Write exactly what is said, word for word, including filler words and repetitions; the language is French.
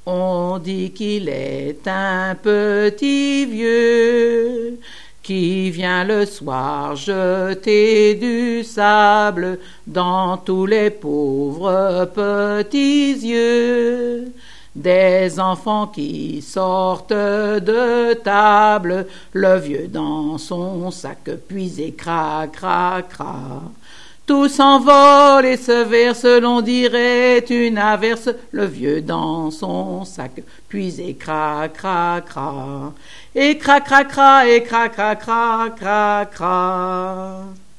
On dit qu'il est un petit vieux qui vient le soir jeter du sable dans tous les pauvres petits yeux. Des enfants qui sortent de table, le vieux dans son sac puisé cra cra cra. Tout s'envole et se verse, l'on dirait une averse, le vieux dans son sac puisé cra cra cra. Et cra cra cra et cra cra cra cra cra.